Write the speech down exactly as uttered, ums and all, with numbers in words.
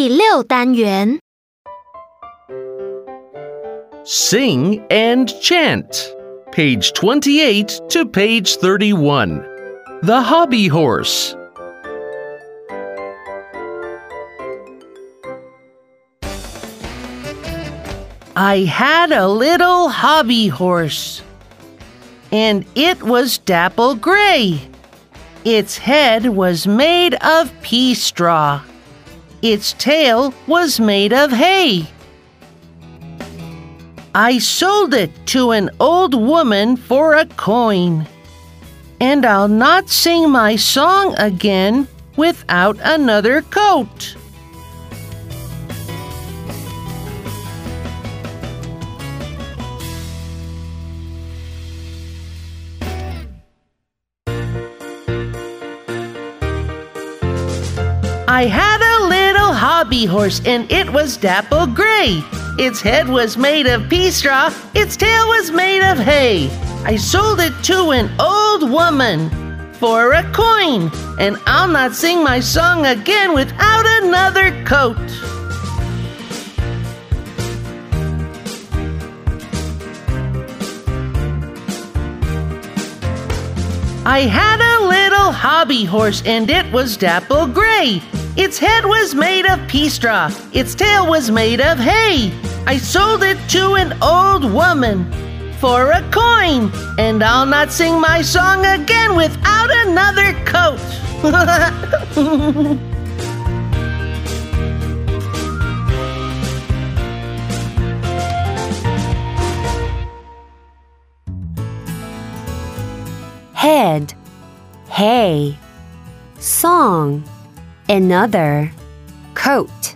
第六单元 Sing and chant. Page twenty-eight to page thirty-one. The Hobby Horse. I had a little hobby horse, and it was dapple gray. Its head was made of pea straw. Its tail was made of hay. I sold it to an old woman for a coin, and I'll not sing my song again without another coat. I had a little hobby horse, and it was dapple gray. Its head was made of pea straw, its tail was made of hay. I sold it to an old woman for a coin, and I'll not sing my song again without another coat. I had a little hobby horse, and it was dapple gray. Its head was made of pea straw, its tail was made of hay. I sold it to an old woman for a coin, and I'll not sing my song again without another coat. Head, hay, song, another, coat.